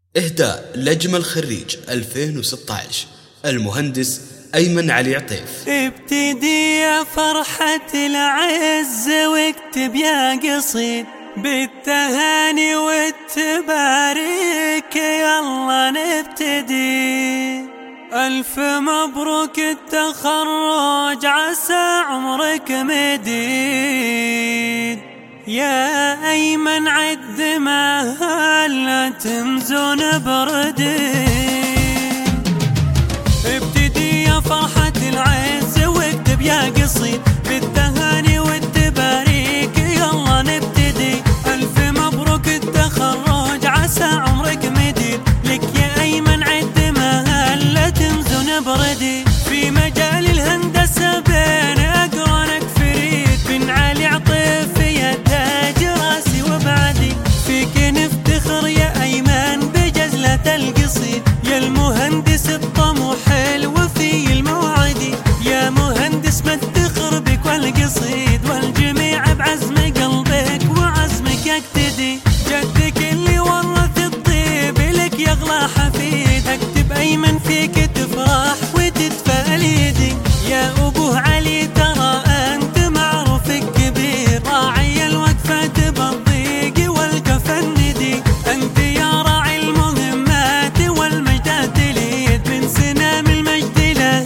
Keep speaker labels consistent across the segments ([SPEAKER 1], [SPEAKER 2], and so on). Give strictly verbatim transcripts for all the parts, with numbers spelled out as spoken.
[SPEAKER 1] إهداء لجمل خريج ألفين وستة عشر المهندس أيمن علي عطيف.
[SPEAKER 2] ابتدي يا فرحة العز واكتب يا قصيد بالتهاني والتباريك، يلا نبتدي. ألف مبروك التخرج، عسى عمرك مديد. يا أيمن عد ما هلا تمزون بردين. ابتدي يا فرحة العز واكتب يا قصيد بالتهاني والتباريك، يلا نبتدي. ألف مبروك التخرج، عسى عمرك مديد. لك يا أيمن عد ما هلا تمزون بردين. في مجال الهندسة بين أقرانك فريد، بن علي عطيف يا تاج راسي وبعدي. فيك نفتخر يا أيمن بجزلة القصيد، يا المهندس الطموح الوفي الموعدي. يا مهندس مفتخر بك والقصيد، والجميع بعزم قلبك وعزمك يقتدي. جدك اللي ورث الطيب لك يغلى حفيد، اكتب أيمن فيك تفرح وتتفائل يدي. يا أبوه علي ترى أنت معروفك كبير، راعي الوقفة بالضيق والكفن ندي. أنت يا راعي المهمات والمجد تليد، من سنام المجد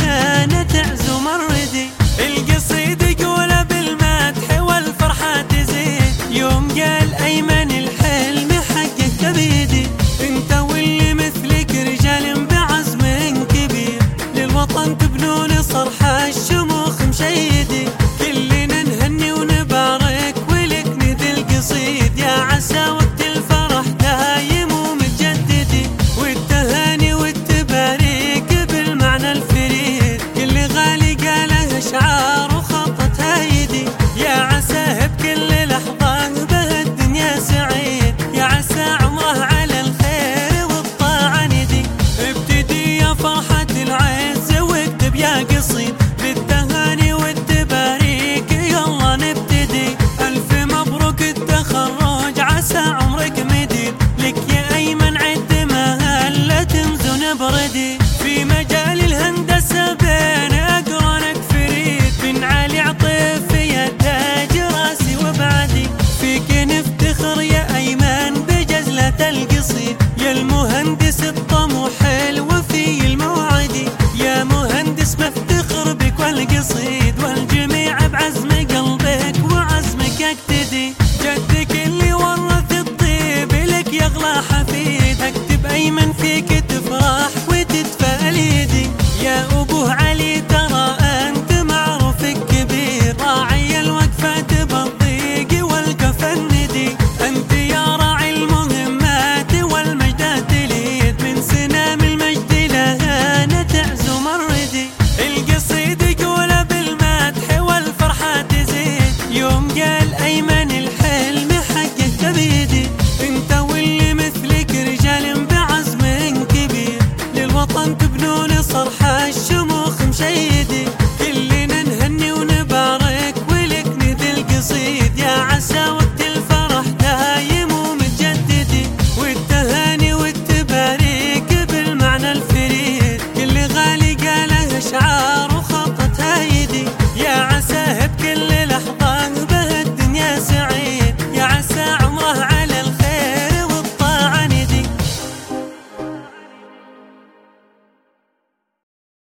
[SPEAKER 2] لها تعزو مردي. القصيد يقول بالمدح والفرحة تزيد، يوم قال أيمن الحلم حقك بيدي. انت واللي مثلك رجال بعزم كبير، للوطن تبنون صرح الشموخ مشيدي. كلنا نهني ونبارك ولك نذي القصيد، يا عسى وقت الفرح دايم ومتجددي. والتهاني والتباريك بالمعنى الفريد، كل غالي قاله اشعار وخطتها يدي. يا عساه بكل لحظة بهالدنيا سعيد، يا عسى عمره على الخير والطاعة ندي. ابتدي يا فرحة العز واكتب يا قصيد بالتهاني والتباريك، يلا نبتدي. ألف مبروك التخرج، عسى عمرك مديد. لك يا أيمن عد ما هلا تمزون بردي. في مجال الهندسة بين أقرانك فريد، بن علي عطيف يا تاج راسي وبعدي. فيك نفتخر يا أيمن بجزلة القصيد، يا المهندس